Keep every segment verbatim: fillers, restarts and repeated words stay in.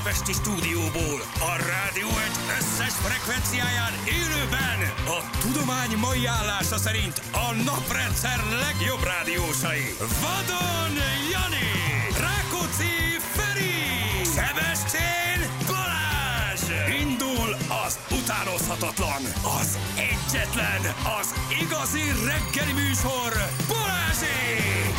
budapesti stúdióból, a rádió egy összes frekvenciáján élőben a tudomány mai állása szerint a naprendszer legjobb rádiósai. Vadon Jani, Rákóczi Feri, Sebestyén Balázs. Indul az utánozhatatlan, az egyetlen, az igazi reggeli műsor, Balázsék!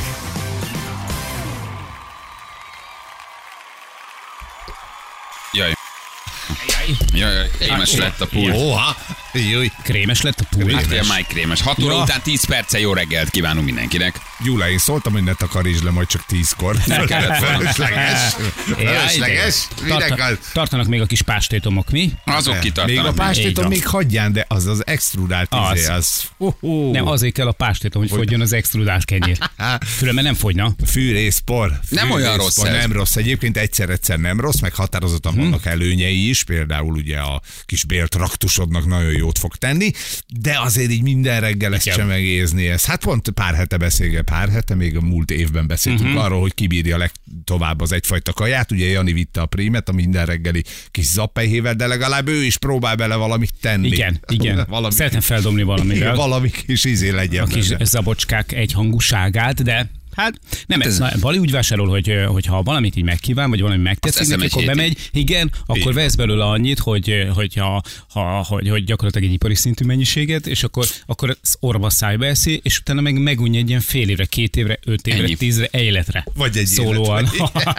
Jaj. Jaj, jaj, krémes lett a pult. Óha, jaj. Krémes lett a pult. Hát ilyen máj krémes. hat óra Ja. után tíz perce jó reggelt kívánunk mindenkinek. Gyula, én szóltam, hogy ne takarítsd le majd csak tízkor. Fölösleges. Fölösleges. Minek az? Tartanak még a kis pástétomok, mi? Azok Még kitartanak. a Így pástétom van. még hagyján, de az az extrudált Az. izé, az... Uh-huh. Nem, azért kell a pástétom, hogy fogyjon az extrudált kenyér. Különben nem fogyna. Fűrészpor. Nem olyan rossz ez. Nem rossz. Egyébként egyszer-egyszer nem rossz, meg határozottan Mhm. vannak előnyei is, például ugye a kis béltraktusodnak nagyon jót fog tenni, de azért így minden reggel ezt Igen. sem megézni. Ez. Hát pont pár hete beszélge, pár hete, még a múlt évben beszéltünk Mhm. uh-huh. arról, hogy kibírja legtovább az egyfajta kaját. Ugye Jani vitte a prímet a minden reggeli kis zappelyhével, de legalább ő is próbál bele valamit tenni. Igen, igen. valami, Szeretném feldobni valamivel. valami kis izé legyen A kis benne. zabocskák egyhangúságát, de hát nem, ez, na, Bali úgy vásárol, hogy, hogy ha valamit így megkíván, vagy valami megtetszik, eszem neki, egy akkor hétig. bemegy, igen, akkor vesz belőle annyit, hogy, hogy, ha, ha, hogy, hogy gyakorlatilag egy ipari szintű mennyiséget, és akkor, akkor az orva szájba eszi, és utána meg megunja egy ilyen fél évre, két évre, öt évre, Ennyi. tízre, életre. Vagy egy szólóan. életre.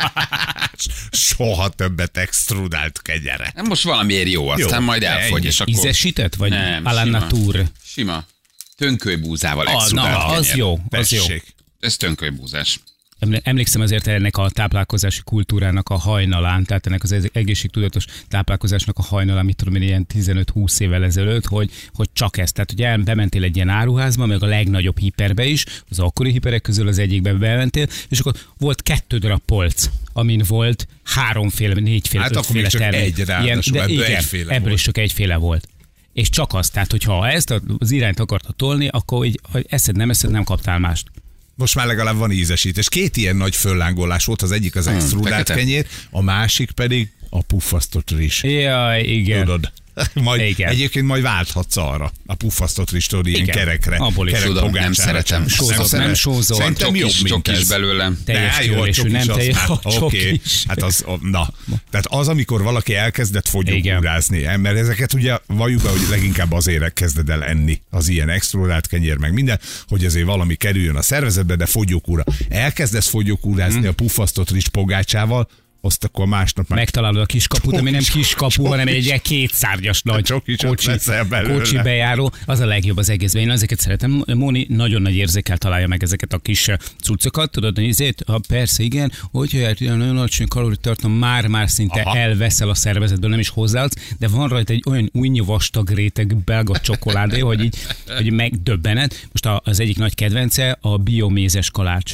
Soha többet extrudált kenyere. Nem, most valamiért jó, aztán Jó, majd elfogy, ennyi. és akkor... Ízesített, vagy Nem, à la sima. nature? Sima. Tönkölybúzával Ah, extrudált na, az kenyér. jó, az jó. Tessék. Ez tönkölybúzás. Emle- Emlékszem azért ennek a táplálkozási kultúrának a hajnalán, tehát ennek az egészségtudatos táplálkozásnak a hajnalán, mit tudom én, ilyen tizenöt-húsz évvel ezelőtt, hogy, hogy csak ezt. Tehát, hogy el, bementél egy ilyen áruházba, meg a legnagyobb hiperbe is, az akkori hiperek közül az egyikbe bementél, és akkor volt kettő darab polc, amin volt háromféle, négyféle, Hát akkor még ötféle csak termék. egy ráadásul, de ebből igen, egyféle ebből volt. is csak egyféle volt. És csak az, tehát hogyha ezt az irányt akarta tolni, akkor így, hogy eszed, nem eszed, nem kaptál mást. Most már legalább van ízesítés. Két ilyen nagy föllángolás volt, az egyik az extrudált fekete. kenyér, a másik pedig a puffasztott rizs. Jaj, igen. Tudod? Majd, Igen. egyébként majd válthatsz arra, a puffasztott rizstől ilyen Igen. kerekre. Abból is kerek tudom, nem pogácsára szeretem. sem. Sózott, szeret- nem sózott. Szerintem Csok jobb, is, mint csok is ez. belőle. Teljes Ne, jó, a kőlésű, csok nem is az teljes, már- a csok oké. is. Hát az, na. Tehát az, amikor valaki elkezdett fogyókúrázni, mert ezeket ugye valljuk be, hogy leginkább azért kezded el enni az ilyen extrudált kenyér, meg minden, hogy azért valami kerüljön a szervezetbe, de fogyókúra. Elkezdesz fogyókúrázni Mhm. a puffasztott rizs pogácsával, azt akkor másnap már Megtalálod a kiskaput, ami nem Csok is- kiskapu, hanem egy ilyen kétszárnyas nagy Csok is kocsi, veszel belőle. kocsi bejáró. Az a legjobb az egészben. Én ezeket szeretem. Móni nagyon nagy érzékkel találja meg ezeket a kis eh, cuccokat. Tudod, hogy ezért, ha persze igen, hogyha hát ilyen nagyon alacsony kalóritartalom már-már szinte Aha. elveszel a szervezetből, nem is hozzáadsz, de van rajta egy olyan újnyi vastag réteg belga csokoládé, hogy így hogy megdöbbened. Most a- az egyik nagy kedvence a biomézes kalács.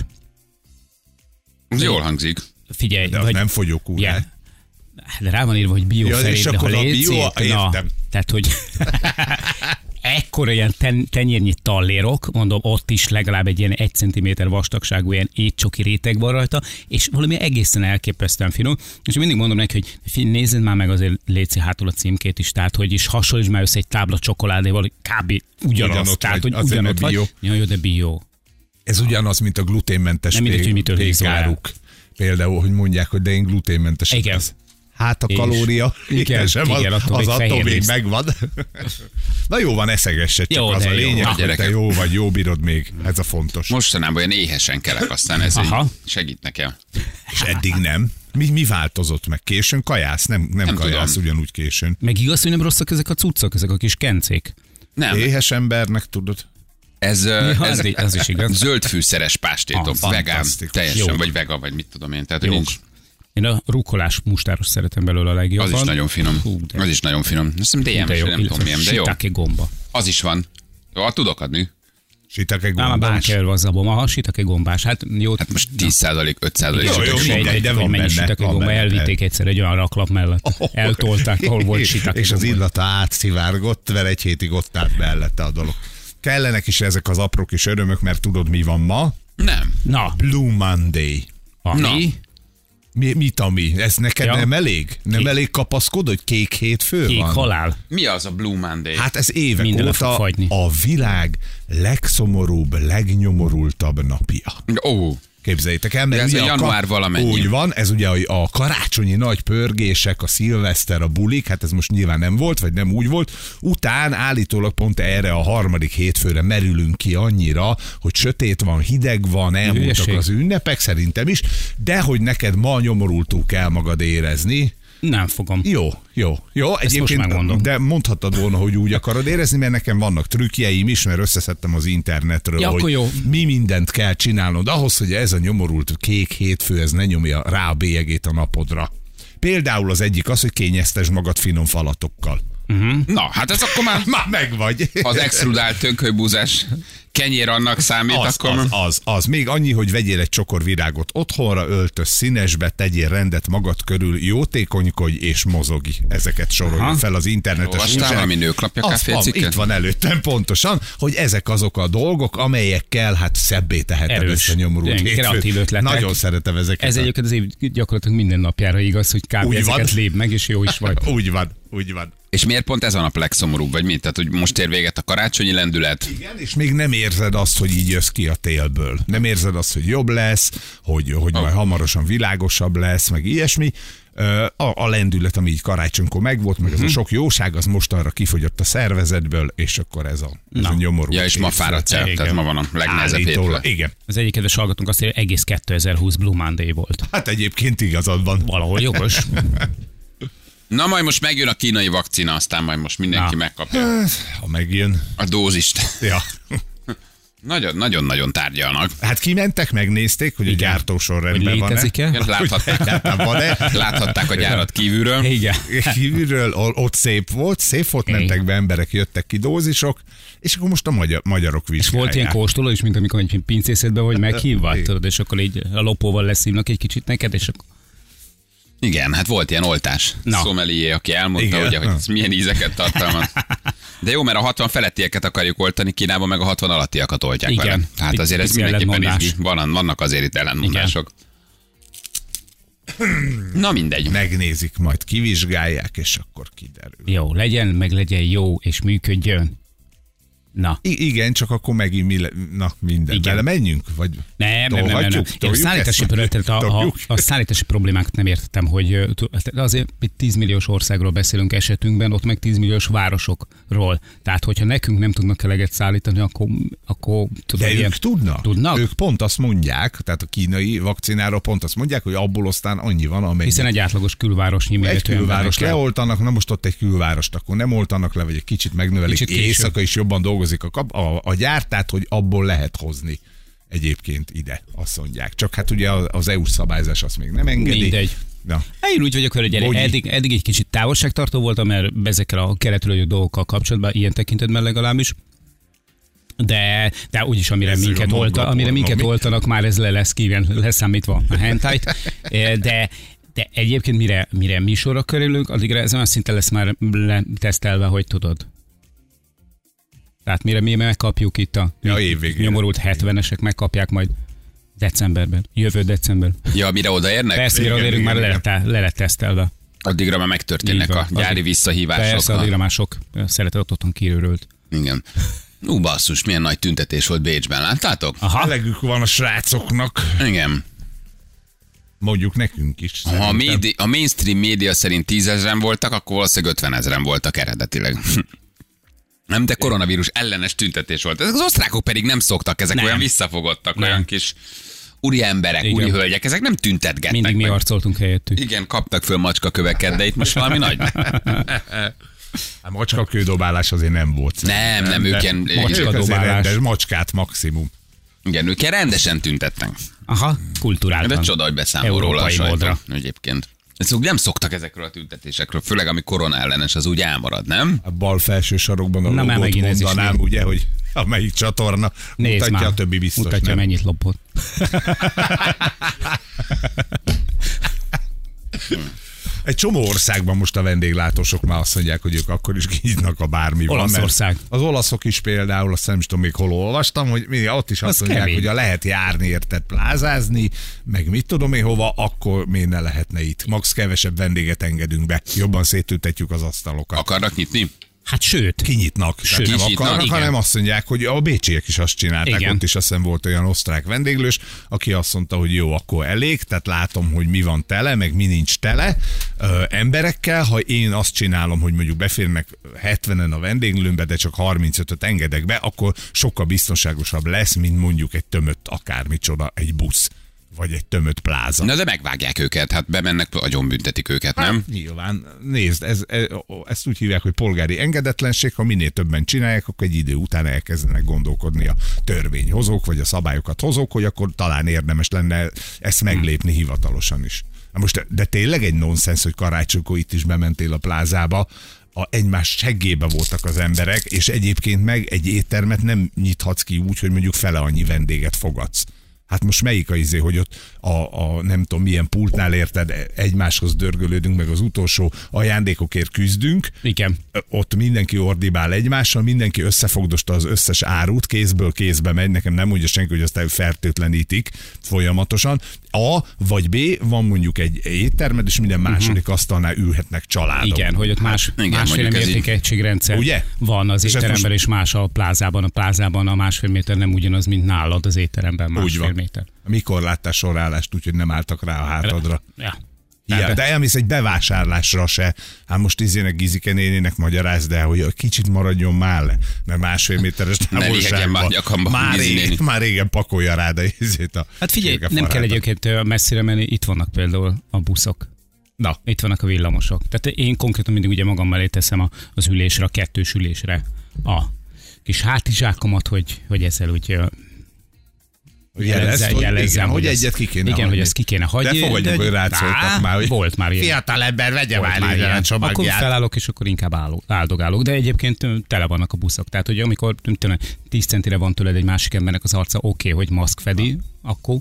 Ez jól hangzik. Figyelj, de az vagy, nem fogyókúrá. ja, de rá van írva, hogy bio Ja, ja, és felé, de akkor ha a légy bio- szép, na, értem. tehát, hogy ekkora ilyen ten, tenyérnyi tallérok, mondom, ott is legalább egy ilyen egy centiméter vastagságú ilyen étcsoki réteg van rajta, és valami egészen elképesztően finom. És én mindig mondom neki, hogy figyelj, nézzed már meg azért léci hátul a címkét is, tehát hogy is hasonlíts már össze egy tábla csokoládéval, hogy kb. ugyanaz, Ugyanott tehát vagy, hogy azért, ugyanott mert vagy. bio. Ja, jó, de bio. Ez ugyanaz, mint a gluténmentes Nem mindegy, hogy mitől hízol el. pékáruk. Például, hogy mondják, hogy de én gluténmentes. Igen. Ez. Hát a És- kalória, igen, sem igen, az, attól az még attól fehér még liszt. megvan. Na jó van, eszegesset, csak Jó, az de a jó. lényeg, Na, hogy te gyerekek. jó vagy, jó bírod még. Ez a fontos. Mostanában olyan éhesen kelek, aztán ez így Aha. segít nekem. És eddig nem. Mi, mi változott meg? Későn kajász? Nem, nem, Nem kajász tudom. ugyanúgy későn. Meg igaz, hogy nem rosszak ezek a cuccok, ezek a kis kencék. Nem, Éhes embernek tudod? ez, ö, Ja, ez az, az is igaz. zöld fűszeres pástétom, Ah, vegán, fantasztikus. teljesen, Jó. vagy vega, vagy mit tudom én. Tehát Jó. nincs, Én a rukkolás mustáros szeretem belőle a legjobban. az is nagyon finom. Hú, de, Az is nagyon finom. Azt hiszem dé em de es, jó, nem tudom milyen, de jó. Shiitake gomba. Az is van. Jó, tudok adni. Sitake Ám a gombás. bánkerül az abom. Aha, shiitake gombás. Hát jó. Hát most tíz százalék, öt százalék. Jó, jó, sejtett, mindegy, de hogy van mennyi benne, shiitake van gomba. benne. Elvitték egyszer egy olyan raklap mellett. Eltolták, ahol volt shiitake És az gomba. illata átszivárgott, vele egy hétig ott állt mellette a dolog. Kellenek is ezek az apró kis örömök, mert tudod mi van ma? Nem. Na, Blue Monday. ami? Mi, mit ami? Ez neked Ja. nem elég? Nem Kék. elég kapaszkodó, hogy kék hétfő Kék van? halál. Mi az a Blue Monday? Hát ez évek Minden le fog óta fagyni. a világ legszomorúbb, legnyomorultabb napja. Ó, Képzeljétek el, mert De ez ugye a január ka- valamennyi. Úgy van, ez ugye a, a karácsonyi nagy pörgések, a szilveszter, a bulik, hát ez most nyilván nem volt, vagy nem úgy volt. Után állítólag pont erre a harmadik hétfőre merülünk ki annyira, hogy sötét van, hideg van, elmúltak Hülyeség. az ünnepek, szerintem is, de hogy neked ma nyomorultul kell magad érezni. Nem fogom. Jó, jó, jó. most megmondom. De mondhattad volna, hogy úgy akarod érezni, mert nekem vannak trükkjeim is, mert összeszedtem az internetről, Ja, akkor hogy jó. mi mindent kell csinálnod ahhoz, hogy ez a nyomorult kék hétfő, ez ne nyomja rá a bélyegét a napodra. Például az egyik az, hogy kényeztesd magad finom falatokkal. na, hát ez akkor már Már megvagy. az extrudált tönkölybúzás kenyér annak számít, Az, akkor... az, az, az. Még annyi, hogy vegyél egy csokor virágot otthonra, öltöz színesbe, tegyél rendet magad körül, jótékonykodj és mozogj. Ezeket sorolja Aha. fel az internetes Olvastál újság. valami nőklapja Az kávé van, cikket? itt van előttem pontosan, hogy ezek azok a dolgok, amelyekkel hát szebbé teheted Erős. ezt a nyomorult Ilyen hétfőt. kreatív ötletek. Nagyon szeretem ezeket. Ez egyébként az év gyakorlatilag minden napjára igaz, hogy kb. Úgy ezeket van. lép meg, és jó is vagy. Úgy van, úgy van. És miért pont ez a nap legszomorúbb, vagy mi? Tehát, hogy most ér véget a karácsonyi lendület? Igen, és még nem érzed azt, hogy így jössz ki a télből. Nem érzed azt, hogy jobb lesz, hogy, hogy majd hamarosan világosabb lesz, meg ilyesmi. Ö, A, a lendület, ami így karácsonykor megvolt, meg ez a sok jóság, az mostanra kifogyott a szervezetből, és akkor ez a, ez a nyomorult. Ja, és ma hétfő. fáradsz el, Igen. tehát ma van a legnehezebb Állítólag. hétfő. Igen. Az egyik kedves hallgatónk azt írja, hogy egész kétezer-húsz Blue Monday volt. Hát egyébként igazad van. Valahol jogos. Na majd most megjön a kínai vakcina, aztán majd most mindenki Na. megkapja Ha megjön. a dózist. Ja. Nagyon, nagyon-nagyon tárgyalnak. Hát kimentek, megnézték, hogy a gyártósor Hogy rendben van-e. létezik-e? Láthatták, Egyáltalán van-e? láthatták a gyárat kívülről. Igen. Kívülről ott szép volt, szép volt, mentek be emberek, jöttek ki dózisok, és akkor most a magyar, magyarok És vizsgálják. volt ilyen kóstoló is, mint amikor egy pincészetben vagy meghívva, Igen. tudod, és akkor így a lopóval leszívnak egy kicsit neked, és akkor Igen, hát volt ilyen oltás. Na. Sommelier, aki elmondta, Igen. ugye, hogy ez milyen ízeket tartalmaz. De jó, mert a hatvan felettieket akarjuk oltani, Kínában meg a hatvan alattiakat oltják Igen. vele. Tehát azért ez Pici mindenképpen ellentmondás. izgi. Van, vannak azért itt ellentmondások. Na mindegy. Megnézik, majd kivizsgálják, és akkor kiderül. jó, legyen, meg legyen jó, és működjön. Na. I- igen, csak akkor megint mi le... Na, minden. Igen. Bele menjünk? Vagy Nem, nem, nem, nem, nem. tolhatjuk? Én a Toljuk szállítási, ezt? tehát a, a, Toljuk? a szállítási problémákat nem értettem, hogy ö, tu- azért itt tízmilliós országról beszélünk esetünkben, ott meg tízmilliós városokról. Tehát, hogyha nekünk nem tudnak eleget szállítani, akkor, akkor tudod, De ilyen, ők tudnak. Tudnak? Ők pont azt mondják, tehát a kínai vakcináról pont azt mondják, hogy abból aztán annyi van, amennyi. hiszen egy átlagos külvárosnyi egy méretű külváros embernek kell. leoltanak, na most ott egy külvárost akkor nem oltanak le, vagy egy kicsit megnövelik, Kicsit később. éjszaka is jobban dolgozik a, kap, a, a gyár, tehát hogy abból lehet hozni egyébként ide, azt mondják. Csak hát ugye az é u szabályzás azt még nem engedi. Mindegy. Na. Én úgy vagyok, hogy Bogyi. eddig, eddig egy kicsit távolságtartó voltam, mert ezekkel a keretülő dolgokkal kapcsolatban, ilyen tekintetben legalábbis. De, de úgyis, amire Ez minket, a olta, maga amire minket pornomi. oltanak, már ez le lesz kíván, leszámítva a hentájt. De, de egyébként mire, mire mi sorra kerülünk, addigra ez olyan szinten lesz már letesztelve, hogy tudod. Tehát mire mi megkapjuk itt a Ja, évvégén. nyomorult hetvenesek, megkapják majd decemberben, jövő december. Ja, mire odaérnek? Persze, mire Igen, odaérünk, már igen, le lett, le lett tesztelve. Addigra már megtörténnek Így van. a gyári Addig- visszahívások. Persze, addigra már sok szeretet otthon kirőrült. Igen. Ú, basszus, milyen nagy tüntetés volt Bécsben, láttátok? Aha. Elegük van a srácoknak, Igen. mondjuk nekünk is. Ha a, szerintem. médi, a mainstream média szerint tízezren voltak, akkor valószínűleg ötvenezren voltak eredetileg. Nem, de koronavírus ellenes tüntetés volt. Ezek az osztrákok pedig nem szoktak, ezek Nem. olyan visszafogottak, Nem. olyan kis úri emberek, Igen. úri hölgyek, ezek nem tüntetgetnek. Mindig mi meg. arcoltunk helyettük. Igen, kaptak föl macskaköveket, de itt most valami nagy. A macska kődobálás azért nem volt. Nem, nem, ők ilyen, Macska Macska azért dobálás. rendes, macskát maximum. igen, ők ilyen rendesen tüntettek. Aha, kulturáltan. De csoda, hogy beszámol róla a Európai sajtó módra. egyébként. Ezek nem szoktak ezekről a tüntetésekről, főleg ami korona ellenes, az úgy elmarad, nem? A bal felső sarokban a Na, már logót megint ez is mondanám, név. ugye, hogy amelyik csatorna Nézd mutatja, már. a többi biztos Mutatja, nem. mennyit lopott. Egy csomó országban most a vendéglátósok már azt mondják, hogy ők akkor is kinyitnak, a bármi van. Olaszország. Az olaszok is például, azt nem tudom még hol olvastam, hogy mindig ott is azt az mondják, kemény. hogy a lehet járni, érted, plázázni, meg mit tudom én hova, akkor miért ne lehetne itt. Max kevesebb vendéget engedünk be, jobban szétültetjük az asztalokat. Akarnak nyitni? Hát sőt. Kinyitnak. Sőt, nem kinyitnak, akarnak, igen. hanem azt mondják, hogy a bécsiek is azt csinálták. Igen. Ott is azt hiszem volt olyan osztrák vendéglős, aki azt mondta, hogy jó, akkor elég, tehát látom, hogy mi van tele, meg mi nincs tele ö, emberekkel. Ha én azt csinálom, hogy mondjuk beférnek hetvenen a vendéglőmbe, de csak harmincötöt engedek be, akkor sokkal biztonságosabb lesz, mint mondjuk egy tömött akármicsoda, egy busz. Vagy egy tömött pláza. Na de megvágják őket, hát bemennek, agyonbüntetik őket, nem? Hát, nyilván, nézd, ez, ez, ezt úgy hívják, hogy polgári engedetlenség, ha minél többen csinálják, akkor egy idő után elkezdenek gondolkodni a törvényhozók, vagy a szabályokat hozók, hogy akkor talán érdemes lenne ezt meglépni hivatalosan is. Na most, de tényleg egy nonsens, hogy karácsonykor itt is bementél a plázába, a egymás seggébe voltak az emberek, és egyébként meg egy éttermet nem nyithatsz ki úgy, hogy mondjuk fele annyi vendéget fogadsz. Hát most melyik a izé, hogy ott a, a nem tudom milyen pultnál érted, egymáshoz dörgölődünk, meg az utolsó ajándékokért küzdünk. Igen. Ott mindenki ordibál egymással, mindenki összefogdosta az összes árut, kézből kézbe megy, nekem nem mondja senki, hogy azt fertőtlenítik folyamatosan. A vagy B, van mondjuk egy éttermed, és minden második asztalnál ülhetnek családok. Igen, hogy ott más, igen, másféle mondjuk ez mértékegységrendszer Ugye? van az És ez étteremben, most- és más a plázában. A plázában a másfél méter nem ugyanaz, mint nálad az étteremben Úgy másfél van. méter. Mikor láttál sorállást, úgyhogy nem álltak rá a hátadra? Ja. Ja, de- de elmész egy bevásárlásra se. Hát most izének Gizike nénének magyaráz, de hogy kicsit maradjon már le, mert másfél méteres Ne légjen már távolságban. nyakamba, Már, Gizi régen, néni. már régen pakolja rád a izét a Hát figyelj, nem csirkefarát. kell egyébként messzire menni, itt vannak például a buszok. Na, Itt vannak a villamosok. Tehát én konkrétan mindig ugye magam mellé teszem a, az ülésre, a kettős ülésre a kis hátizsákomat, hogy, hogy ezzel úgy ö, jelezd, hogy, jelezzem, igen, hogy ezt- egyet ki kéne igen, hagyni. hogy ezt ki kéne hagyni. De fogadjuk, hogy rád szóltak Á, már, hogy volt már ilyen. fiatal ember, vegye Volt már már ide a ilyen. Akkor csomagját. felállok, és akkor inkább álló, áldogálok. De egyébként ö, tele vannak a buszok. Tehát, hogy amikor nem tudom, tíz centire van tőled egy másik embernek az arca, oké, okay, hogy maszk fedi, akkor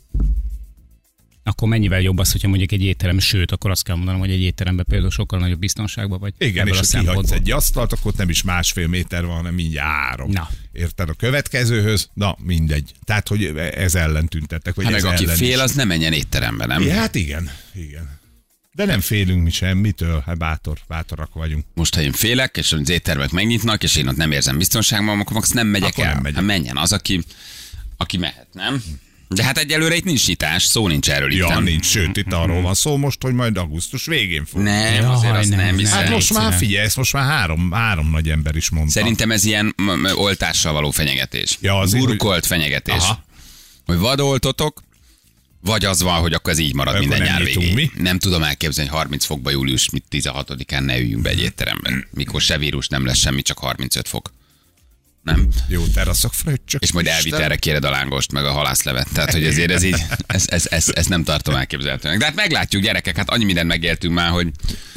akkor mennyivel jobb az, hogyha mondjuk egy étterem, sőt, akkor azt kell mondanom, hogy egy étteremben például sokkal nagyobb biztonságban vagy. Igen, ebből és a ha kihagysz szempontból. egy asztalt, akkor nem is másfél méter van, hanem mindjárt három. Na. Érted a következőhöz? Na, mindegy. Tehát, hogy ez ellen tüntettek. Vagy Hát ez meg aki ellen fél, is. az nem menjen étterembe, nem? Ja, hát igen, igen. De nem félünk mi semmitől, hát bátor, bátorak vagyunk. Most, ha én félek, és az éttermek megnyitnak, és én ott nem érzem biztonságban, akkor max nem megyek Akkor el. nem megyek. Hát menjen az, aki, aki mehet, nem? De hát egyelőre itt nincs nyitás, szó nincs erről itt. Ja, nem? nincs, sőt, itt arról van szó most, hogy majd augusztus végén fog. Nem, Jaj, azért azt nem, nem nem. hiszem. Hát most már Egyszerűen. figyelj, ezt most már három, három nagy ember is mondta. Szerintem ez ilyen m- m- oltással való fenyegetés. Ja, azért, Burkolt fenyegetés. Aha. Hogy vadoltotok, vagy az van, hogy akkor ez így marad Akkor minden nem nyár nyitunk végéig. mi? Nem tudom elképzelni, hogy harminc fokba július tizenhatodikán ne üljünk be egy étteremben. Mikor se vírus nem lesz semmi, csak harmincöt fok. Nem? Jó teraszok, fröccsök. És majd elvitelre kéred a lángost, meg a halászlevet. Tehát, hogy ezért ez így, ez, ez, ez, ez nem tartom elképzelhetőnek. De hát meglátjuk, gyerekek, hát annyi mindent megéltünk már, hogy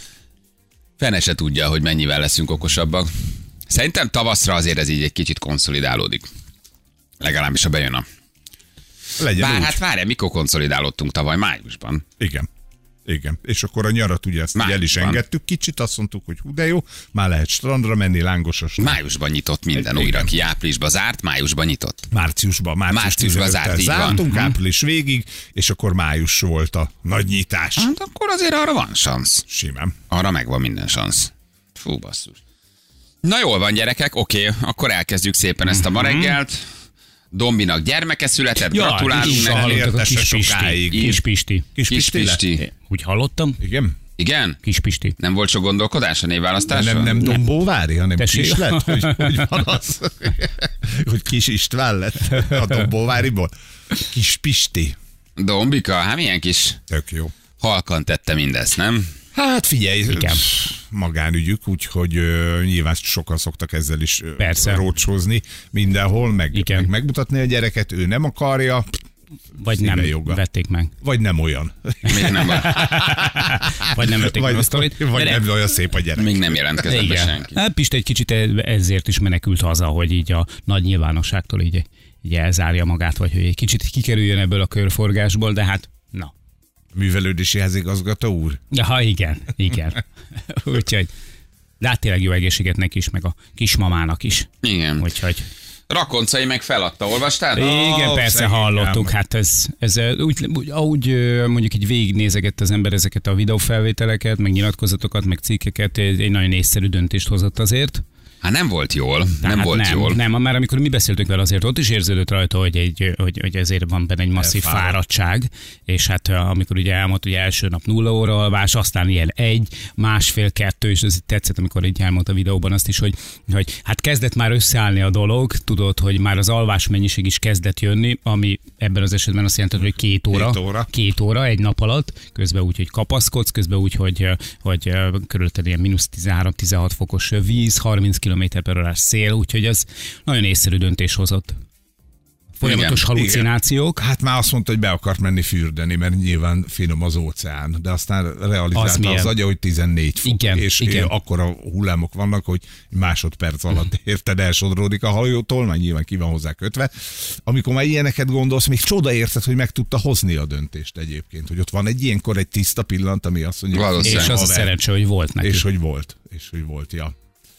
fene se tudja, hogy mennyivel leszünk okosabbak. Szerintem tavaszra azért ez így egy kicsit konszolidálódik. Legalábbis, ha bejön a... Legyen Bár úgy. hát várj, mikor konszolidálódtunk tavaly? Májusban. Igen. Igen. És akkor a nyarat ugye ezt így el is Májusban. engedtük kicsit, azt mondtuk, hogy hú, de jó, már lehet strandra menni, lángosos. Májusban nyitott minden Igen. újra ki. Áprilisban zárt, májusban nyitott. Márciusban, március Márciusban tizenötödiken zárt, így van. zártunk, Mhm. április végig, és akkor május volt a nagy nyitás. Hát akkor azért arra van szansz. Simán. Arra megvan minden szansz. Fú, basszus. Na jól van, gyerekek, oké, akkor elkezdjük szépen ezt a ma reggelt. Dombinak gyermeke született, Ja, gratulálunk is neki. hallottak a Értesse kis Pisti. sokáig. Kis Pisti. Kis Kis Pisti lett? Pisti. Úgy hallottam? Igen? Igen? Kis Pisti. Nem volt sok gondolkodás a névválasztásra? Nem, nem Dombóvári, hanem Tessék. Kis lett? Hogy, hogy van az? Hogy Kis István lett a Dombóváriból? Kis Pisti. Dombika, hát milyen kis Tök jó. halkan tette mindezt, nem? Hát figyelj, Igen. magánügyük, úgyhogy ö, nyilván sokan szoktak ezzel is ö, Persze. rócsózni mindenhol, meg, Igen. meg megmutatni a gyereket, ő nem akarja, Vagy Szíve nem joga. vették meg. vagy nem olyan. Még nem, Vagy nem vették vagy, meg a sztorit. vagy De nem olyan szép a gyerek. még nem jelentkezett be igen. senki. Hát Pista egy kicsit ezért is menekült haza, hogy így a nagy nyilvánosságtól így, így elzárja magát, vagy hogy egy kicsit kikerüljön ebből a körforgásból, de hát na. Művelődési házigazgató úr? Ja, igen, igen. Úgyhogy, de hát tényleg jó egészséget neki is, meg a kismamának is. Igen. Úgyhogy... Rakoncai meg feladta, olvastál? Igen, Ó, persze hallottuk, hát ez, ez úgy, úgy, ahogy mondjuk így végignézegett az ember ezeket a videófelvételeket, meg nyilatkozatokat, meg cikkeket, egy nagyon észszerű döntést hozott azért. Hát nem volt jól, Tehát nem volt nem, jól. Nem, már amikor mi beszéltünk vele, azért ott is érződött rajta, hogy, egy, hogy, hogy ezért van benne egy masszív Elfáradt. fáradtság, és hát amikor ugye elmondta, hogy első nap nulla óra alvás, aztán ilyen egy, másfél, kettő, és ez tetszett, amikor így elmondta a videóban azt is, hogy, hogy hát kezdett már összeállni a dolog, tudod, hogy már az alvás mennyiség is kezdett jönni, ami ebben az esetben azt jelenti, hogy két óra, Két óra. két óra egy nap alatt, közben úgy, hogy kapaszkodsz, közben úgy, hogy, hogy körülötted ilyen mínusz tizenhárom-tizenhat fokos víz, harminc kilométer per órás szél, úgyhogy az nagyon észszerű döntés hozott. Folyamatos Igen, halucinációk. Hát már azt mondta, hogy be akart menni fürdeni, mert nyilván finom az óceán, de aztán realizálta az, az agya, hogy tizennégy fok, igen, és igen. akkora hullámok vannak, hogy másodperc alatt érted, elsodródik a hajótól, már nyilván ki van hozzá kötve. Amikor már ilyeneket gondolsz, még csoda érted, hogy meg tudta hozni a döntést egyébként, hogy ott van egy ilyenkor egy tiszta pillanat, ami azt mondja, Valószínűleg. És az a haver. szerencsé, hogy volt neki. És hogy volt, és hogy volt, ja.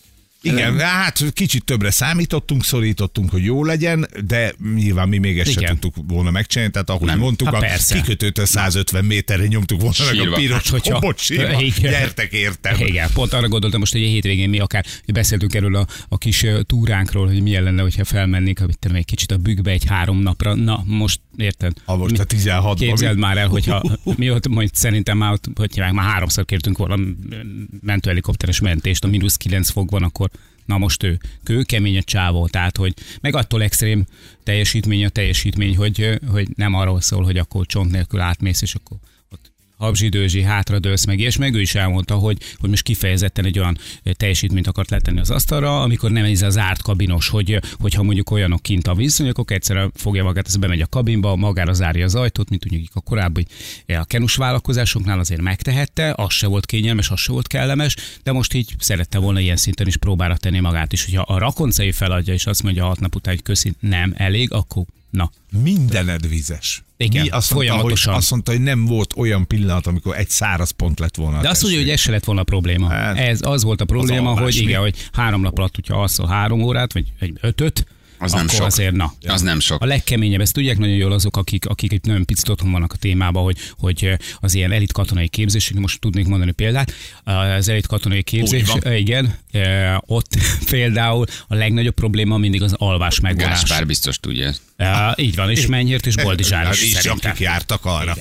Igen, hát kicsit többre számítottunk, szorítottunk, hogy jó legyen, de nyilván mi még ezt Igen. se tudtuk volna megcsinálni, tehát ahogy Nem. mondtuk, Hát a persze. kikötőtől százötven méterre nyomtuk volna meg Sírva. a piros Hát, hogyha- kobocsiba. Igen. Gyertek értem. Igen, pont arra gondoltam most, hogy a hétvégén mi akár hogy beszéltünk erről a, a kis ö, túránkról, hogy milyen lenne, hogyha felmennénk hogy tudom, egy kicsit a bükkbe egy három napra. Na, most érted? Ha most a tizenhatban. Képzeld már el, hogyha mi ott, majd szerintem már, ott, hogy hívják, már háromszor kértünk volna mentőhelikopteres mentést, a mínusz kilenc fokban, akkor na most ő kőkemény a csávó, tehát hogy meg attól extrém teljesítmény a teljesítmény, hogy, hogy nem arról szól, hogy akkor csont nélkül átmész, és akkor ott habzsidőzsi, hátradőlsz meg, és meg ő is elmondta, hogy, hogy most kifejezetten egy olyan teljesítményt akart letenni az asztalra, amikor nem ez az zárt kabinos, hogy, hogyha mondjuk olyanok kint a víz, akkor egyszerűen fogja magát, ez bemegy a kabinba, magára zárja az ajtót, mint mondjuk a korábbi a kenus vállalkozásoknál azért megtehette, az se volt kényelmes, az se volt kellemes, de most így szerette volna ilyen szinten is próbára tenni magát is. Hogyha a Rakoncai feladja, és azt mondja hat nap után, hogy köszi, nem elég, akkor na. Mindened vizes. Igen, Mi azt mondta, folyamatosan. hogy, azt mondta, hogy nem volt olyan pillanat, amikor egy száraz pont lett volna. a De azt mondja, hogy testség. ez se lett volna a probléma. Hát, ez az volt a probléma, alvás hogy mi? igen, hogy három nap alatt, hogyha alszol három órát, vagy egy ötöt, Az akkor nem sok. azért na. Az nem sok. A legkeményebb, ezt tudják nagyon jól azok, akik, akik itt nagyon picit otthon vannak a témában, hogy, hogy az ilyen elit katonai képzés, most tudnék mondani példát, az elit katonai képzés, van. igen, ott például a legnagyobb probléma mindig az alvás megvonás. Gáspár biztos tudja. Ja, így van, és Mennyért és Boldizsár Hát is is, szerintem. akik jártak arra.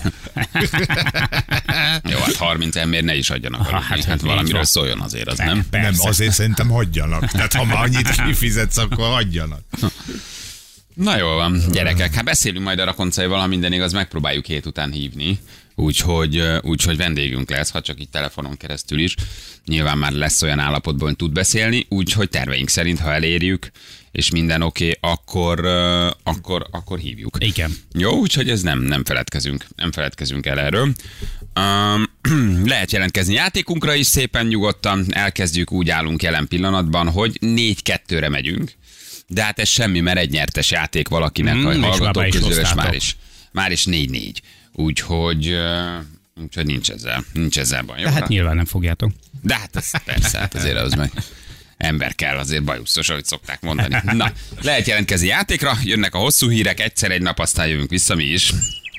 Jó, hát harminc ember ne is adjanak Aha, aludni. hát Hát így valamiről van. szóljon azért, az Nem. nem? Nem, Persze. azért szerintem hagyjanak. Tehát ha már annyit kifizetsz, akkor hagyjanak. Na jól van, gyerekek, hát beszélünk majd a Rakoncaival, ha minden igaz, megpróbáljuk hét után hívni, úgyhogy, úgyhogy vendégünk lesz, ha csak itt telefonon keresztül is. Nyilván már lesz olyan állapotban, hogy tud beszélni, úgyhogy terveink szerint, ha elérjük, és minden oké, okay, akkor, uh, akkor, akkor hívjuk. Igen. Jó, úgyhogy ez nem, nem feledkezünk, nem feledkezünk el erről. Um, lehet jelentkezni játékunkra is szépen nyugodtan, elkezdjük, úgy állunk jelen pillanatban, hogy négy kettőre megyünk. De hát ez semmi, mert egy nyertes játék valakinek, Mm, a és már hallgatók be is közül, és hoztátok. már is, már is négy négy. Úgyhogy, uh, úgyhogy nincs ezzel, nincs ezzel baj. Jó? De hát nyilván nem fogjátok. De hát ez, persze, hát azért az meg ember kell, azért bajuszos, ahogy szokták mondani. Na, lehet jelentkezni játékra, jönnek a hosszú hírek, egyszer egy nap, aztán jövünk vissza mi is.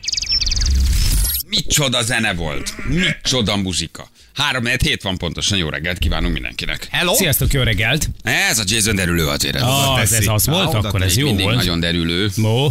Micsoda zene volt, micsoda muzsika. három négy hét van pontosan, jó reggelt kívánunk mindenkinek. Hello? Sziasztok, jó reggelt! Ez a Jason derülő azért. Ez Ah, teszi. ez az volt, Ah, oda akkor ez Még jó mindig volt. nagyon derülő. Ó,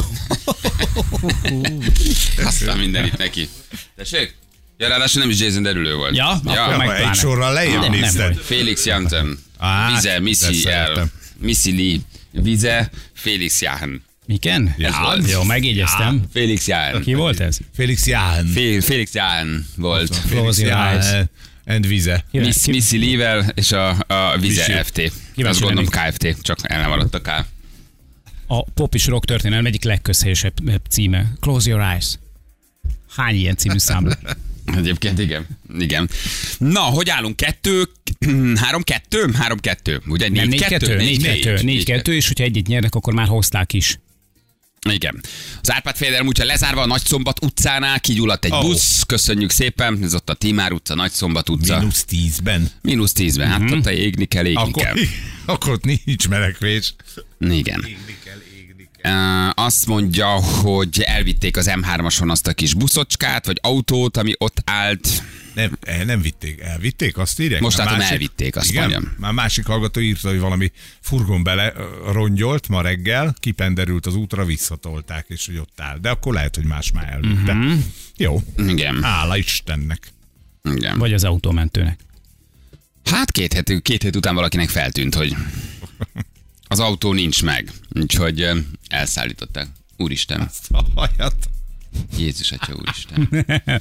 Aztán minden itt neki. Tessék? Ja, ráadásul nem is Jason derülő volt. Ja, akkor meg Egy pláne. sorral lejjebb Ah, nem nézted. baj. Felix Janten. Á, Vize, de Missy, szeretem. El, Missy Lee. Vize, Felix Jahan. Igen? Ja. Jó, megjegyeztem. Felix Jahan. Ki volt ez? Felix Jahn. Fél, Felix Jahan volt. Close your eyes. And Vize. Ki- Miss, ki- Missy Lee-vel és a, a Vize Missy. ef té. Kíváncsi Azt gondolom lennék. ká ef té, csak el nem maradt a K. A pop és rock történelem egyik legközhelyesebb címe. Close your eyes. Hány ilyen című szám? Egyébként igen. Igen. Na, hogy állunk? Kettő, három, kettő? Három, kettő. Ugye? Nem, négy kettő, négy kettő, négy négy kettő, és hogyha egyet nyernek, akkor már hozták is. Igen. Az Árpád-féle útja lezárva a Nagyszombat utcánál, kigyulladt egy oh. busz, köszönjük szépen, ez ott a Timár utca, Nagyszombat utca. Mínusz tízben. Mínusz tízben, hát mm-hmm. ott égni kell, égni akkor, kell. Akkor ott nincs menekvés. Igen. Égni kell, égni kell. Uh, azt mondja, hogy elvitték az em hármason azt a kis buszocskát, vagy autót, ami ott állt. Nem, nem vitték, elvitték, azt írják? Most látom, másik, elvitték, azt igen, mondjam. Már másik hallgató írta, hogy valami furgon bele rongyolt ma reggel, kipenderült az útra, visszatolták, és hogy ott áll. De akkor lehet, hogy más már elvitte. Uh-huh. Jó. Igen. Hála Istennek. Igen. Vagy az autómentőnek. Hát két hét, két hét után valakinek feltűnt, hogy az autó nincs meg. Úgyhogy elszállították. Úristen. Azt a hajat. Jézus atya, úristen.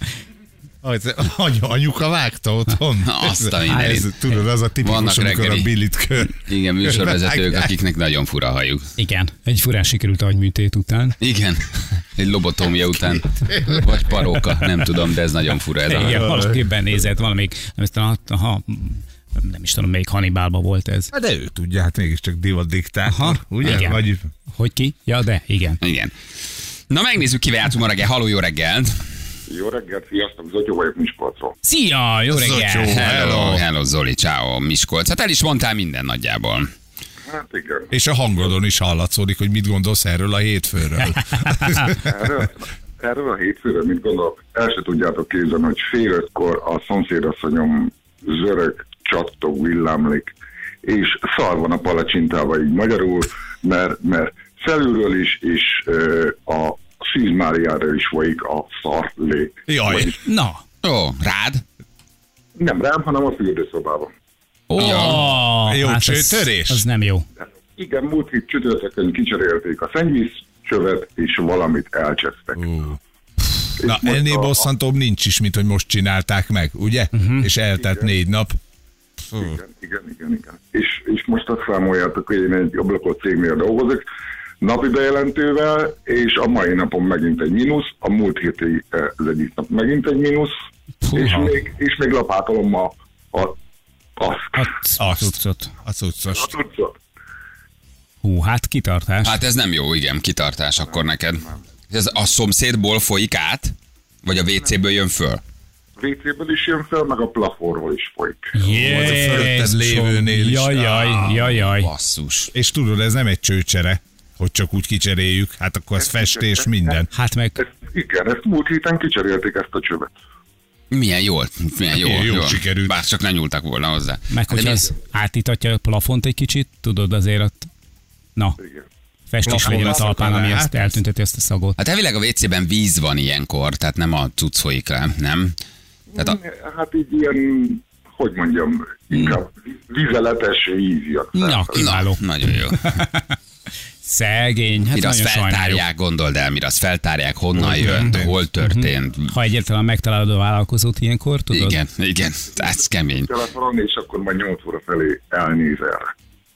Anya, anyuka vágta otthon. Azt a mindenit. Tudod, az a tipikus, amikor a Billit kör. Igen, műsorvezetők, akiknek nagyon fura a hajuk. Igen, egy furán sikerült agyműtét után. Igen, egy lobotómia után. Vagy paróka, nem tudom, de ez nagyon fura ez a Igen, valakiben nézett, valamelyik, nem, ha, nem is tudom, melyik Hannibálban volt ez. De ő tudja, hát mégiscsak divat diktátor, ugye? Igen. Vagy... Hogy ki? Ja, de igen. Igen. Na megnézzük, kivel játszunk ma reggel. Halló, jó reggelt! Jó reggelt, sziasztok, Zotyó vagyok Miskolcról. Szia, jó reggelt! Zotyó, hello, hello, Zoli, ciao, Miskolc. Hát el is mondtál minden nagyjából. Hát igen. És a hangodon is hallatszódik, hogy mit gondolsz erről a hétfőről. erről, erről a hétfőről mit gondolok? El se tudjátok képzelni, hogy fél ötkor a szomszédasszonyom zörög, csattog, villámlik, és szar van a palacsintával így magyarul, mert, mert felülről is, és uh, a Szűz Máriára is folyik a szarlé. Jaj. Vagyis Na. Ó, rád? nem rám, hanem a fürdőszobában. Ó, Ja. Jó hát csőtörés? Az, az nem jó. Igen, múlt hét csütörtökön kicserélték a szennyvíz csövet, és valamit elcsesztek. Uh. És Na, most ennél a- bosszantóbb nincs is, mint hogy most csinálták meg, ugye? Uh-huh. És eltelt Igen. négy nap. Igen, igen, igen, igen. És, és most azt számoljátok, hogy én egy ablakos cégnél dolgozok, napi bejelentővel, és a mai napon megint egy mínusz, a múlt héti eh, az egyik nap megint egy mínusz, és még, és még lapátolom a, a, azt, Azt, Azt. cuccot. A cuccos. a tudszot. Hú, hát kitartás. Hát ez nem jó, igen, kitartás akkor neked. Ez a szomszédból folyik át? Vagy a vé céből jön föl? vé céből is jön fel, meg a plafonról is folyik. fölötted lévőnél is. Jaj, jaj, jaj, jaj. Basszus. És tudod, ez nem egy csőcsere, hogy csak úgy kicseréljük, hát akkor ez festés, minden. Hát meg Ezt, igen, ezt múlt héten kicserélték ezt a csövet. Milyen jól, milyen jól. Jó sikerült. Bár csak ne nyúltak volna hozzá. Meg, hogy De mi- az átítatja a plafont egy kicsit, tudod, azért ott, na, Igen. festés Plafon legyen a lesz, talpán, akkor ami lehet. ezt eltünteti ezt a szagot. Hát elvileg a vé cében víz van ilyenkor, tehát nem a cucc folyik le, nem? Tehát a, Hát így ilyen, hogy mondjam, inkább vizeletes víziak. Na, kiváló. na, nagyon jó. Szegény, hát Mire azt nagyon sajnáljuk. feltárják, gondold el, mire azt feltárják, honnan Hol jött, történt. hol történt. Ha egyáltalán megtalálod a vállalkozót ilyenkor, tudod? Igen, igen, ez kemény. Telefonon, és akkor majd nyolc óra felé elnéz erre.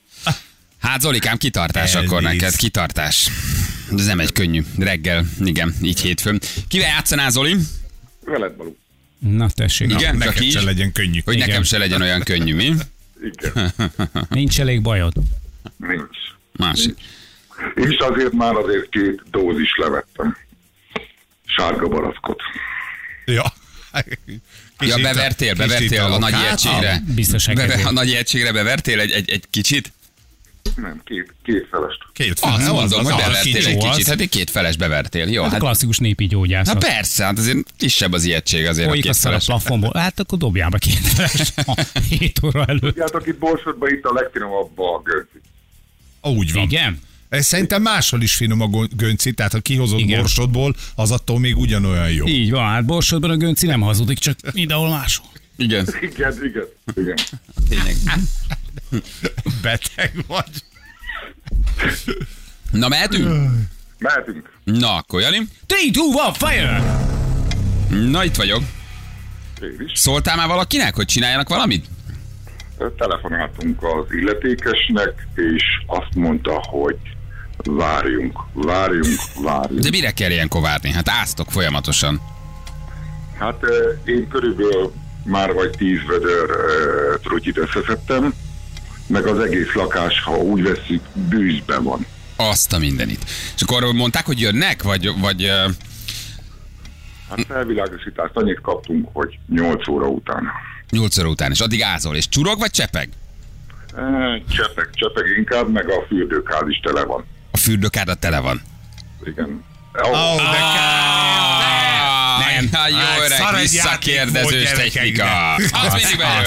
Hát Zolikám, kitartás Elnéz. akkor neked, kitartás. De ez nem egy könnyű reggel, igen, így hétfőn. Kivel játszanál, Zoli? Veled, Balú. Na tessék, Igen, csak Neked így, se legyen könnyű. hogy Igen. nekem se legyen olyan könnyű, mi? Igen, nincs elég bajod. nincs. Másik. És azért már azért két dózis levettem. Sárga barackot. Ja. Ja, bevertél, bevertél a nagy ijegységre. Biztos Beve, elkezdődött. a nagy ijegységre bevertél egy, egy, egy kicsit? Nem, két, két felest. Két Azt mondom, hogy az bevertél kicsi egy volt. kicsit. Hát egy két feles bevertél. Jó, Hát a hát, klasszikus népi gyógyászat. hát persze, hát azért kisebb az ijegység azért a Folyik két aztán a feles. plafonból. Hát akkor dobjál be két feles. hét óra előtt. Tudjátok, itt Borsodban itt a legfinomabb a gönci. Úgy van. Igen? Ez szerintem máshol is finom a go- gönci, tehát ha kihozod Igen. Borsodból, az attól még ugyanolyan jó. Így van, hát Borsodban a Gönci nem hazudik, csak mindenhol máshol. Igen, Igen, igen, igen. tényleg. Beteg vagy. Na, mehetünk? Mehetünk. Na, akkor Jani. three, two, one, fire! Na, itt vagyok. Én is. Szóltál már valakinek, hogy csináljanak valamit? Telefonáltunk az illetékesnek, és azt mondta, hogy várjunk, várjunk, várjunk. De mire kell ilyenkor várni? Hát áztok folyamatosan. Hát eh, én körülbelül már vagy tíz vödör uh, trutyit összeszedtem, meg az egész lakás, ha úgy veszik, bűzben van. Azt a mindenit. És akkor mondták, hogy jönnek, vagy... vagy uh... Hát felvilágosítást annyit kaptunk, hogy nyolc óra után. nyolc óra után, és addig ázol, és csurog, vagy csepeg? E, csepeg, csepeg inkább, meg a fürdőkád is tele van. A fürdőkádat tele van. Igen. Ó, oh, de nem, nem. Jó öreg, visszakérdezős technika. Az mindig bejön.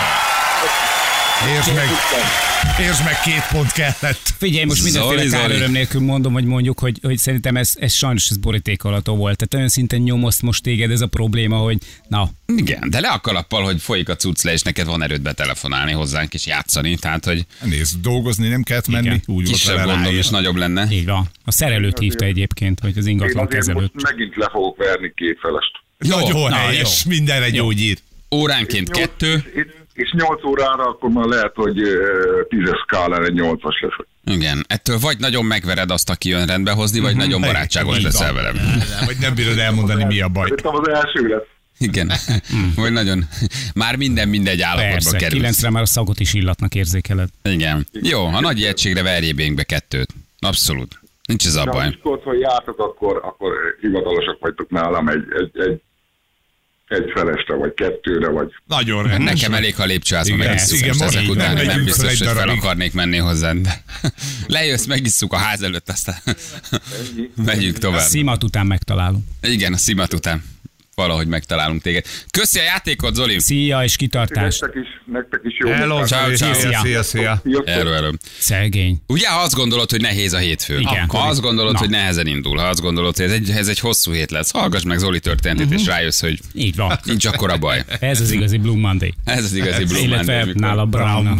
Értsd meg, értsd meg, két pont kellett. Figyelj, most mindenféle káröröm nélkül mondom, hogy mondjuk, hogy, hogy szerintem ez, ez sajnos ez borítékolató volt. Tehát olyan szinten nyomoszt most téged ez a probléma, hogy na. Igen, de le a kalappal, hogy folyik a cucc le, és neked van erőd betelefonálni hozzánk és játszani. Tehát, hogy... Nézd, dolgozni nem kellett menni. Igen. Úgy kisebb gondom és nagyobb lenne. Így van. A szerelőt hívta egyébként, hogy az ingatlan kezelőt. Most megint le fogok verni két felest. Nagyon helyes, jó. mindenre gyógyír. Óránként és kettő. Nyolc, és, és nyolc órára akkor már lehet, hogy tízes skálán egy nyolcas lesz. Igen, ettől vagy nagyon megvered azt, aki jön rendbe hozni, vagy nagyon barátságos leszel velem. Vagy nem bírod elmondani, mi a baj. Szerintem az első lesz. Igen, vagy nagyon, már minden mindegy állapotba Persze, kerül. kilencre már a szagot is illatnak érzékeled. Igen. Jó, a nagy egységre verjébénk be kettőt. Abszolút. Nincs ez a baj. Ha otthon jártok, akkor, akkor hivatalosak vagytok nálam egy, egy, egy, egy felestre, vagy kettőre, vagy... Nagyon rendes. Nekem elég, ha lépcsőházban Igen, megisszuk, igen, most most ezek így után nem nem megyünk biztos, fel egy hogy fel darabig. akarnék menni hozzád. De lejössz, megisszuk a ház előtt, aztán megyünk tovább. Szimat után megtalálunk. Igen, a szimat után valahogy megtalálunk téged. Köszi a játékot, Zoli! Szia és kitartás. Nektek is, nektek is jó. Hello, munkát. ciao, ciao. szia, szia, szia. Erről, erről. Szegény. Ugye, ha azt gondolod, hogy nehéz a hétfő. Igen. Ha azt gondolod, Na. hogy nehezen indul, ha azt gondolod, hogy ez egy, ez egy hosszú hét lesz, hallgass meg Zoli történetét, Mhm. és rájössz, hogy Így van. nincs akkora baj. Ez az igazi Blue Monday. Ez az igazi Blue Illetve Monday, amikor nála Brown.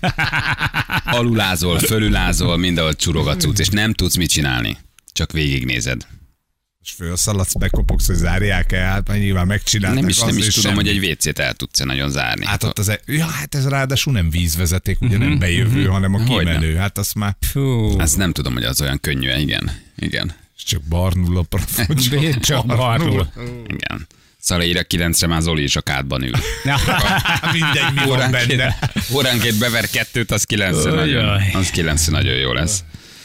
alulázol, fölülázol, mindenhol csurog a cucc, és nem tudsz mit csinálni. Csak végignézed. És felszaladsz, bekopogsz, hogy zárják el, hát már nyilván megcsinálták. Nem is, nem azt, is és tudom, semmi. hogy egy vécét el tudsz nagyon zárni. Hát ott az, e- ja, hát ez ráadásul nem vízvezeték, ugye nem bejövő, hanem a Hogyne. kimenő. Hát azt már Fú. Azt nem tudom, hogy az olyan könnyű, igen. Igen. csak barnul a profot. Csak barnul. Igen. Szóval ír a kilencre már Zoli is a kádban ül. Mindegy, mi van Óránként, benne. óránként bever kettőt, az kilencre Ojjaj. nagyon, az kilencre nagyon jó lesz.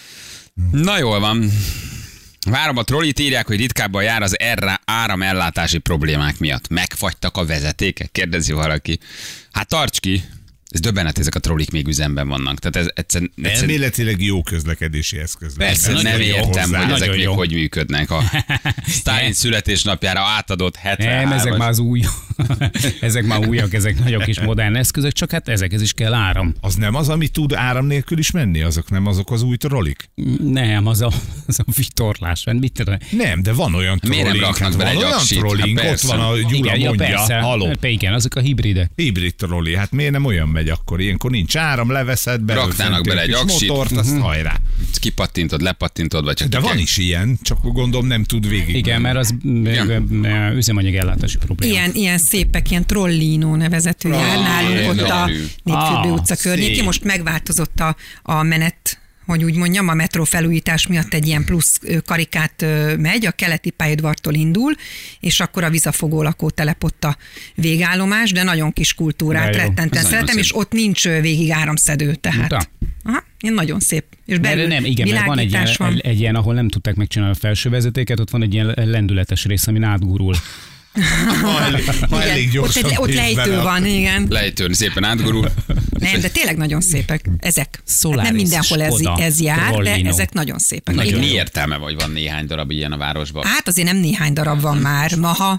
Na jól van. Várom a trollit, írják, hogy ritkábban jár az erre áramellátási problémák miatt. Megfagytak a vezetékek? Kérdezi valaki. Hát tarts ki. Ez döbbenet, ezek a trollik még üzemben vannak. Tehát ez egyszerűen... egyszerűen Elméletileg jó közlekedési eszköz. Persze, Ez nem nagyon jó értem, hozzá. hogy ezek Nagyon még jó. hogy működnek. A Stalin születésnapjára átadott Nem, hetvenhárom. ezek már az új, ezek már újak, ezek nagyon kis modern eszközök, csak hát ezekhez is kell áram. Az nem az, ami tud áram nélkül is menni? Azok nem azok az új trollik? Nem, az a, az a vitorlás. Mit tudom. Nem, de van olyan Miért nem trollink. raknak Hát bele van egy olyan aksit? trollink, Hát ott persze. van a Gyula Igen, ja, mondja. persze. Haló. Igen, azok a hibridek. Hibrid trolli, hát miért nem olyan megy akkor? Ilyenkor nincs áram, leveszed be. Raknának bele egy aksit. motort, azt hajrá. Kipattintod, lepattintod, vagy csak De ki van kell- is ilyen, csak gondolom nem tud végig. Igen, mert az Igen. üzemanyagellátási probléma. Ilyen, ilyen szépek, ilyen Trollino nevezetű jár nálunk ott a gyönyörű. Népfürdő Ah, utca környékén. szép. Most megváltozott a, a menet, hogy úgy mondjam, a metró felújítás miatt egy ilyen plusz ö, karikát ö, megy, a keleti pályaudvartól indul, és akkor a vizafogó lakótelep ott a végállomás, de nagyon kis kultúrát, De jó. rettenten Ez szeretem, nagyon és szép. ott nincs ö, végig áramszedő, tehát. Na. Aha, ilyen nagyon szép. És Mert belül nem, igen, mert van egy ilyen, világítás van. egy ilyen, ahol nem tudták megcsinálni a felső vezetéket, ott van egy ilyen lendületes rész, amin átgurul. Ha elég, ha Igen, elég ott, gyorsan egy, ott mész lejtő bele, van, igen. Lejtőn szépen átgurul. Nem, de tényleg nagyon szépek ezek. Hát Solaris, nem mindenhol ez, Skoda, ez jár, de Trollino. ezek nagyon szépek. Nagyon Igen. mi értelme, vagy van néhány darab ilyen a városban? Hát azért nem néhány darab van már. Maha.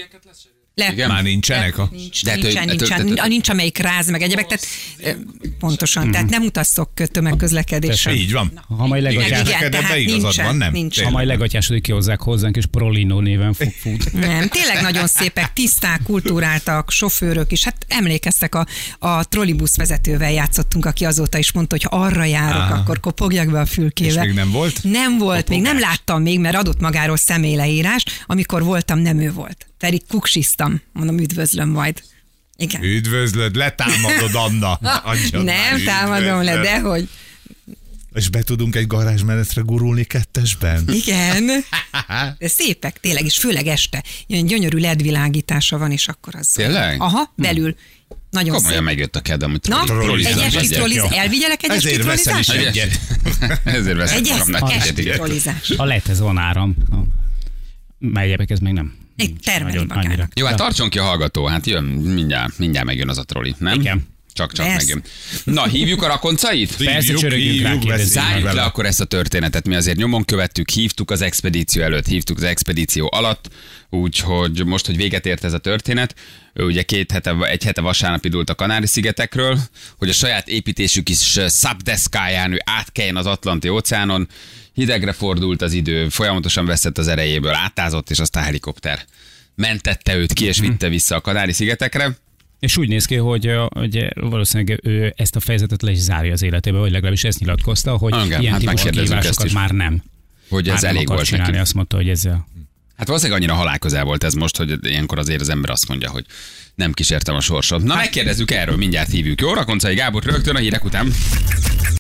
Le. Igen? Már nincsenek a... Nincs, De nincsen, tő- nincsen, tő- tő- tő- nincs, amelyik ráz, meg egyebek, tehát ö, pontosan, tehát nem utasszok tömegközlekedésen. Így van. Ha majd Igen, legatyás, igen, Neked tehát ebbe igazad nincsen, van, nem? nincs. ha majd legatyásodik, kihozzák hozzánk, és Prolino néven fog futni. Nem, tényleg nagyon szépek, tiszták, kultúráltak, sofőrök is. Hát emlékeztek, a, a trollibusz vezetővel játszottunk, aki azóta is mondta, hogy ha arra járok, Aha. akkor kopogjak be a fülkébe. És még nem volt? Nem volt, még nem láttam még, mert adott magáról személyleírást. Amikor voltam, nem ő volt. Pedig kuksiztam. Mondom, üdvözlöm majd. Igen. Üdvözlöd, letámadod, Anna. Adjad Nem már, támadom le, üdvözlöd. dehogy. És be tudunk egy garázsmenetre gurulni kettesben? Igen. De szépek tényleg, és főleg este. Ilyen gyönyörű ledvilágítása van, és akkor az... Tényleg? Aha, belül. Nagyon Komolyan szép. megjött a kedvem, hogy Na, trollizás. egy esti trolliz, elvigyelek egy esti Ezért veszel is trollizásra? egyet. Ezért veszek Egy magamnak esti egyet, igen. trollizás. Ha lehet, ez van áram. Melyebek ez még nem. Egy Nincs termeli nagyon magának. annyira. Jó, hát Ja. tartson ki a hallgató, hát jön, mindjárt, mindjárt megjön az a troli, nem? Igen. Csak-csak Persze. megjön. Na, hívjuk a rakoncait? Persze, Hívjuk, csörögjünk hívjuk, rá, kérdezzük. beszéljünk Zárjuk le vele. akkor ezt a történetet, mi azért nyomon követtük, hívtuk az expedíció előtt, hívtuk az expedíció alatt, úgyhogy most, hogy véget ért ez a történet, ő ugye két hete, egy hete vasárnap indult a Kanári-szigetekről, hogy a saját építésű kis szabdeszkáján ő átkeljen az Atlanti óceánon, hidegre fordult az idő, folyamatosan veszett az erejéből, átázott, és aztán helikopter mentette őt ki, és vitte vissza a Kanári-szigetekre. És úgy néz ki, hogy, hogy valószínűleg ő ezt a fejezetet le is zárja az életébe, vagy legalábbis ezt nyilatkozta, hogy Igen, ilyen hát típusú megkérdezzük ezt kihívásokat is. már nem. Hogy Már ez nem elég akar volt csinálni, neki. azt mondta, hogy ezzel. Hát valószínűleg annyira halál közel volt ez most, hogy ilyenkor azért az ember azt mondja, hogy nem kísértem a sorsot. Na megkérdezzük erről, mindjárt hívjuk. Jó, Rakoncai Gábor rögtön a hírek után.